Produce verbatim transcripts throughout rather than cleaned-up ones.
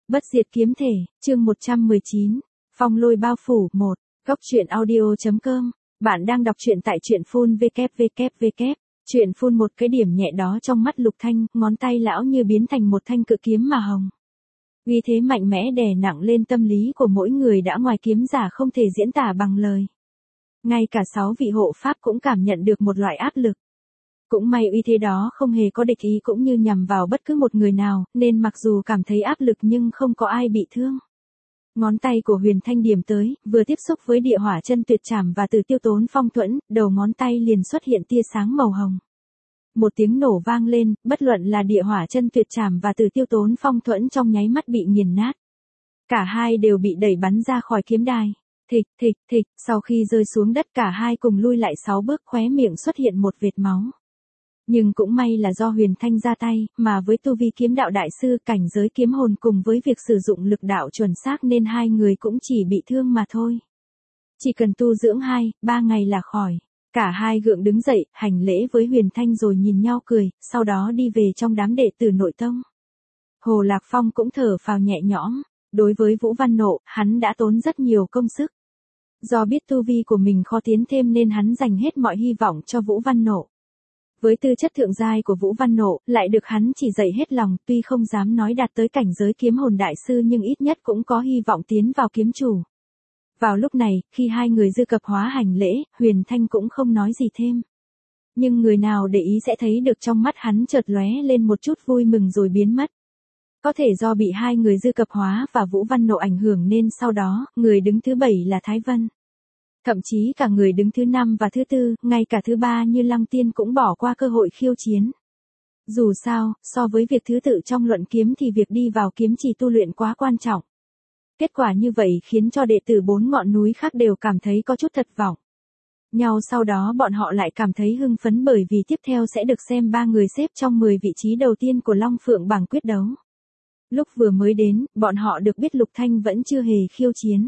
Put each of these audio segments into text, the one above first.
Bất diệt kiếm thể, chương một trăm mười chín, phong lôi bao phủ, một, góc truyện audio.com, bạn đang đọc truyện tại truyện phun www. Truyện phun một cái điểm nhẹ đó trong mắt Lục Thanh, ngón tay lão như biến thành một thanh cự kiếm mà hồng. Uy thế mạnh mẽ đè nặng lên tâm lý của mỗi người đã ngoài kiếm giả không thể diễn tả bằng lời. Ngay cả sáu vị hộ pháp cũng cảm nhận được một loại áp lực. Cũng may uy thế đó không hề có địch ý cũng như nhằm vào bất cứ một người nào, nên mặc dù cảm thấy áp lực nhưng không có ai bị thương. Ngón tay của Huyền Thanh điểm tới, vừa tiếp xúc với địa hỏa chân tuyệt trảm và từ tiêu tốn phong thuẫn, đầu ngón tay liền xuất hiện tia sáng màu hồng. Một tiếng nổ vang lên, bất luận là địa hỏa chân tuyệt trảm và từ tiêu tốn phong thuẫn trong nháy mắt bị nghiền nát. Cả hai đều bị đẩy bắn ra khỏi kiếm đài. Thịch, thịch, thịch, sau khi rơi xuống đất cả hai cùng lui lại sáu bước, khóe miệng xuất hiện một vệt máu. Nhưng cũng may là do Huyền Thanh ra tay, mà với tu vi kiếm đạo đại sư cảnh giới kiếm hồn cùng với việc sử dụng lực đạo chuẩn xác nên hai người cũng chỉ bị thương mà thôi. Chỉ cần tu dưỡng hai, ba ngày là khỏi. Cả hai gượng đứng dậy, hành lễ với Huyền Thanh rồi nhìn nhau cười, sau đó đi về trong đám đệ tử nội tông. Hồ Lạc Phong cũng thở phào nhẹ nhõm. Đối với Vũ Văn Nộ, hắn đã tốn rất nhiều công sức. Do biết tu vi của mình khó tiến thêm nên hắn dành hết mọi hy vọng cho Vũ Văn Nộ. Với tư chất thượng giai của Vũ Văn Nộ, lại được hắn chỉ dạy hết lòng, tuy không dám nói đạt tới cảnh giới kiếm hồn đại sư nhưng ít nhất cũng có hy vọng tiến vào kiếm chủ. Vào lúc này, khi hai người dư cập hóa hành lễ, Huyền Thanh cũng không nói gì thêm. Nhưng người nào để ý sẽ thấy được trong mắt hắn chợt lóe lên một chút vui mừng rồi biến mất. Có thể do bị hai người dư cập hóa và Vũ Văn Nộ ảnh hưởng nên sau đó, người đứng thứ bảy là Thái Vân. Thậm chí cả người đứng thứ năm và thứ tư, ngay cả thứ ba như Lăng Tiên cũng bỏ qua cơ hội khiêu chiến. Dù sao, so với việc thứ tự trong luận kiếm thì việc đi vào kiếm chỉ tu luyện quá quan trọng. Kết quả như vậy khiến cho đệ tử bốn ngọn núi khác đều cảm thấy có chút thất vọng. Nhau sau đó bọn họ lại cảm thấy hưng phấn bởi vì tiếp theo sẽ được xem ba người xếp trong mười vị trí đầu tiên của Long Phượng bảng quyết đấu. Lúc vừa mới đến, bọn họ được biết Lục Thanh vẫn chưa hề khiêu chiến.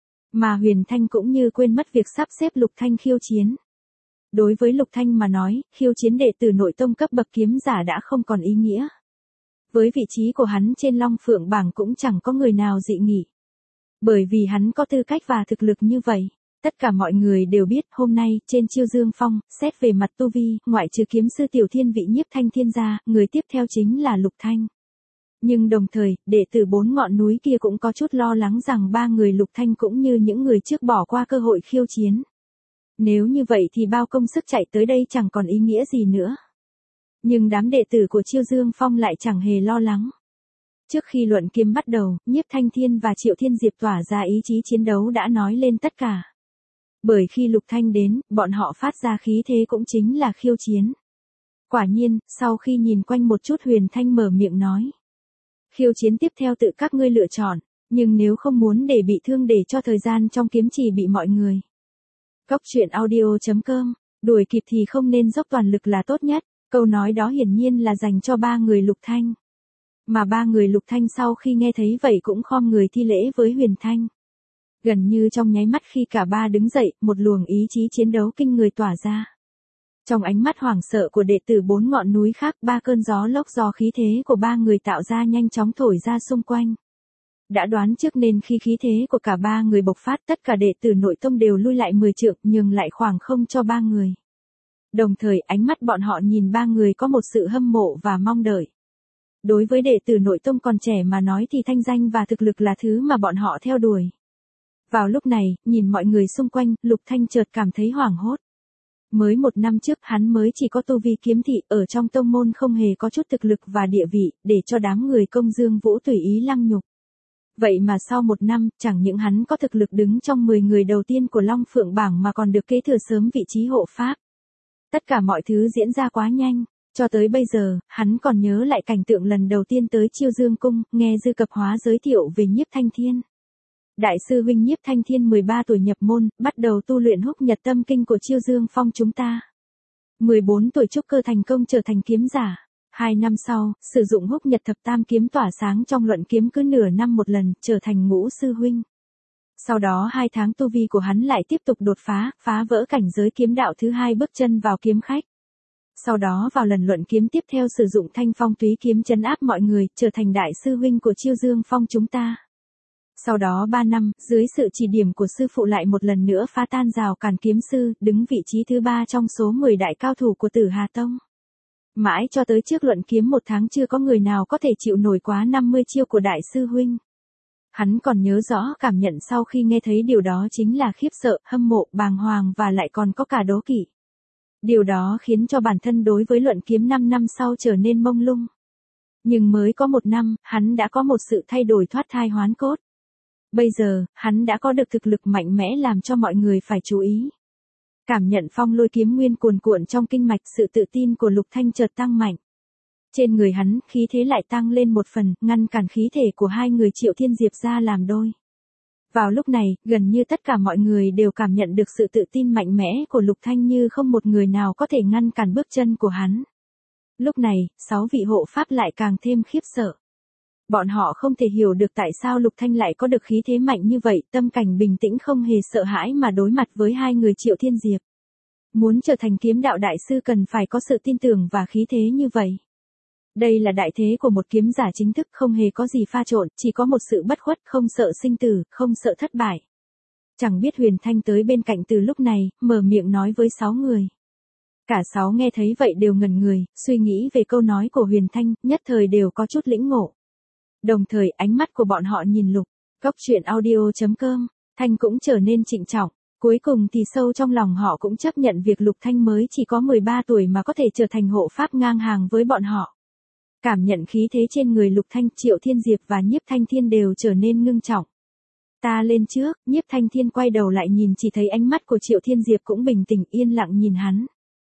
Mà Huyền Thanh cũng như quên mất việc sắp xếp Lục Thanh khiêu chiến. Đối với Lục Thanh mà nói, khiêu chiến đệ tử nội tông cấp bậc kiếm giả đã không còn ý nghĩa. Với vị trí của hắn trên Long Phượng bảng cũng chẳng có người nào dị nghị. Bởi vì hắn có tư cách và thực lực như vậy. Tất cả mọi người đều biết hôm nay, trên Chiêu Dương Phong, xét về mặt tu vi, ngoại trừ kiếm sư Tiểu Thiên vị Nhiếp Thanh Thiên ra, người tiếp theo chính là Lục Thanh. Nhưng đồng thời, đệ tử bốn ngọn núi kia cũng có chút lo lắng rằng ba người Lục Thanh cũng như những người trước bỏ qua cơ hội khiêu chiến. Nếu như vậy thì bao công sức chạy tới đây chẳng còn ý nghĩa gì nữa. Nhưng đám đệ tử của Chiêu Dương Phong lại chẳng hề lo lắng. Trước khi luận kiếm bắt đầu, Nhiếp Thanh Thiên và Triệu Thiên Diệp tỏa ra ý chí chiến đấu đã nói lên tất cả. Bởi khi Lục Thanh đến, bọn họ phát ra khí thế cũng chính là khiêu chiến. Quả nhiên, sau khi nhìn quanh một chút Huyền Thanh mở miệng nói. Khiêu chiến tiếp theo tự các ngươi lựa chọn, nhưng nếu không muốn để bị thương để cho thời gian trong kiếm chỉ bị mọi người. Góc truyện audio.com, đuổi kịp thì không nên dốc toàn lực là tốt nhất, câu nói đó hiển nhiên là dành cho ba người Lục Thanh. Mà ba người Lục Thanh sau khi nghe thấy vậy cũng khom người thi lễ với Huyền Thanh. Gần như trong nháy mắt khi cả ba đứng dậy, một luồng ý chí chiến đấu kinh người tỏa ra. Trong ánh mắt hoảng sợ của đệ tử bốn ngọn núi khác, ba cơn gió lốc do khí thế của ba người tạo ra nhanh chóng thổi ra xung quanh. Đã đoán trước nên khi khí thế của cả ba người bộc phát, tất cả đệ tử nội tông đều lui lại mười trượng, nhường lại khoảng không cho ba người. Đồng thời, ánh mắt bọn họ nhìn ba người có một sự hâm mộ và mong đợi. Đối với đệ tử nội tông còn trẻ mà nói thì thanh danh và thực lực là thứ mà bọn họ theo đuổi. Vào lúc này, nhìn mọi người xung quanh, Lục Thanh chợt cảm thấy hoảng hốt. Mới một năm trước hắn mới chỉ có tu vi kiếm thị, ở trong tông môn không hề có chút thực lực và địa vị, để cho đám người Công Dương Vũ tùy ý lăng nhục. Vậy mà sau một năm, chẳng những hắn có thực lực đứng trong mười người đầu tiên của Long Phượng bảng mà còn được kế thừa sớm vị trí hộ pháp. Tất cả mọi thứ diễn ra quá nhanh, cho tới bây giờ, hắn còn nhớ lại cảnh tượng lần đầu tiên tới Chiêu Dương Cung, nghe Dư Cập Hóa giới thiệu về Nhiếp Thanh Thiên. Đại sư huynh Nhiếp Thanh Thiên mười ba tuổi nhập môn, bắt đầu tu luyện Húc Nhật Tâm Kinh của Chiêu Dương Phong chúng ta. mười bốn tuổi trúc cơ thành công trở thành kiếm giả. Hai năm sau, sử dụng Húc Nhật Thập Tam Kiếm tỏa sáng trong luận kiếm cứ nửa năm một lần, trở thành ngũ sư huynh. Sau đó hai tháng tu vi của hắn lại tiếp tục đột phá, phá vỡ cảnh giới kiếm đạo thứ hai bước chân vào kiếm khách. Sau đó vào lần luận kiếm tiếp theo sử dụng thanh phong túy kiếm trấn áp mọi người, trở thành đại sư huynh của Chiêu Dương Phong chúng ta. Sau đó ba năm, dưới sự chỉ điểm của sư phụ lại một lần nữa phá tan rào cản kiếm sư, đứng vị trí thứ ba trong số mười đại cao thủ của Tử Hà Tông. Mãi cho tới trước luận kiếm một tháng chưa có người nào có thể chịu nổi quá năm mươi chiêu của đại sư huynh. Hắn còn nhớ rõ cảm nhận sau khi nghe thấy điều đó chính là khiếp sợ, hâm mộ, bàng hoàng và lại còn có cả đố kỵ. Điều đó khiến cho bản thân đối với luận kiếm năm năm sau trở nên mông lung. Nhưng mới có một năm, hắn đã có một sự thay đổi thoát thai hoán cốt. Bây giờ, hắn đã có được thực lực mạnh mẽ làm cho mọi người phải chú ý. Cảm nhận phong lôi kiếm nguyên cuồn cuộn trong kinh mạch, sự tự tin của Lục Thanh chợt tăng mạnh. Trên người hắn, khí thế lại tăng lên một phần, ngăn cản khí thể của hai người Triệu Thiên Diệp ra làm đôi. Vào lúc này, gần như tất cả mọi người đều cảm nhận được sự tự tin mạnh mẽ của Lục Thanh như không một người nào có thể ngăn cản bước chân của hắn. Lúc này, sáu vị hộ pháp lại càng thêm khiếp sợ. Bọn họ không thể hiểu được tại sao Lục Thanh lại có được khí thế mạnh như vậy, tâm cảnh bình tĩnh không hề sợ hãi mà đối mặt với hai người Triệu Thiên Diệp. Muốn trở thành kiếm đạo đại sư cần phải có sự tin tưởng và khí thế như vậy. Đây là đại thế của một kiếm giả chính thức, không hề có gì pha trộn, chỉ có một sự bất khuất, không sợ sinh tử, không sợ thất bại. Chẳng biết Huyền Thanh tới bên cạnh từ lúc này, mở miệng nói với sáu người. Cả sáu nghe thấy vậy đều ngẩn người, suy nghĩ về câu nói của Huyền Thanh, nhất thời đều có chút lĩnh ngộ. Đồng thời ánh mắt của bọn họ nhìn Lục. Cốc truyện audio chấm com, Thanh cũng trở nên trịnh trọng. Cuối cùng thì sâu trong lòng họ cũng chấp nhận việc Lục Thanh mới chỉ có mười ba tuổi mà có thể trở thành hộ pháp ngang hàng với bọn họ. Cảm nhận khí thế trên người Lục Thanh, Triệu Thiên Diệp và Nhiếp Thanh Thiên đều trở nên ngưng trọng. Ta lên trước, Nhiếp Thanh Thiên quay đầu lại nhìn chỉ thấy ánh mắt của Triệu Thiên Diệp cũng bình tĩnh yên lặng nhìn hắn.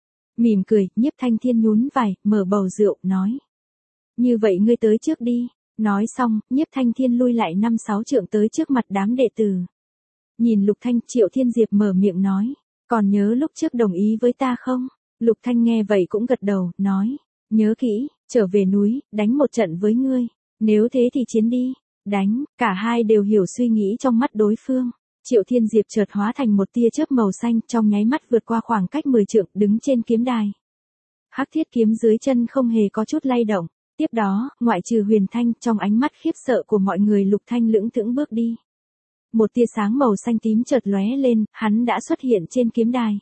Mỉm cười, Nhiếp Thanh Thiên nhún vai, mở bầu rượu, nói. Như vậy ngươi tới trước đi. Nói xong, Nhiếp Thanh Thiên lui lại năm sáu trượng tới trước mặt đám đệ tử. Nhìn Lục Thanh, Triệu Thiên Diệp mở miệng nói. Còn nhớ lúc trước đồng ý với ta không? Lục Thanh nghe vậy cũng gật đầu, nói. Nhớ kỹ, trở về núi, đánh một trận với ngươi. Nếu thế thì chiến đi. Đánh, cả hai đều hiểu suy nghĩ trong mắt đối phương. Triệu Thiên Diệp chợt hóa thành một tia chớp màu xanh, trong nháy mắt vượt qua khoảng cách mười trượng, đứng trên kiếm đài. Hắc thiết kiếm dưới chân không hề có chút lay động. Tiếp đó, ngoại trừ Huyền Thanh, trong ánh mắt khiếp sợ của mọi người Lục Thanh lững thững bước đi. Một tia sáng màu xanh tím chợt lóe lên, hắn đã xuất hiện trên kiếm đài.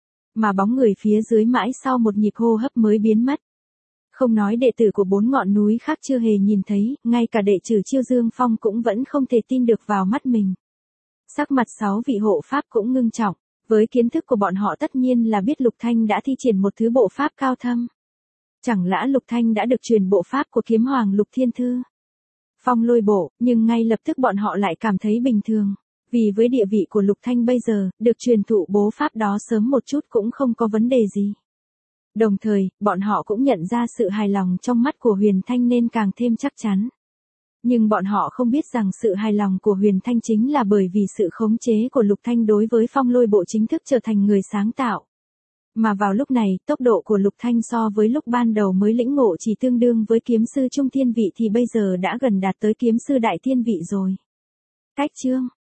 Mà bóng người phía dưới mãi sau một nhịp hô hấp mới biến mất. Không nói đệ tử của bốn ngọn núi khác chưa hề nhìn thấy, ngay cả đệ tử Chiêu Dương Phong cũng vẫn không thể tin được vào mắt mình. Sắc mặt sáu vị hộ pháp cũng ngưng trọng, với kiến thức của bọn họ tất nhiên là biết Lục Thanh đã thi triển một thứ bộ pháp cao thâm. Chẳng lẽ Lục Thanh đã được truyền bộ pháp của kiếm hoàng Lục Thiên Thư? Phong lôi bộ, nhưng ngay lập tức bọn họ lại cảm thấy bình thường. Vì với địa vị của Lục Thanh bây giờ, được truyền thụ bố pháp đó sớm một chút cũng không có vấn đề gì. Đồng thời, bọn họ cũng nhận ra sự hài lòng trong mắt của Huyền Thanh nên càng thêm chắc chắn. Nhưng bọn họ không biết rằng sự hài lòng của Huyền Thanh chính là bởi vì sự khống chế của Lục Thanh đối với phong lôi bộ chính thức trở thành người sáng tạo. Mà vào lúc này, tốc độ của Lục Thanh so với lúc ban đầu mới lĩnh ngộ chỉ tương đương với kiếm sư trung thiên vị thì bây giờ đã gần đạt tới kiếm sư đại thiên vị rồi. Cách chương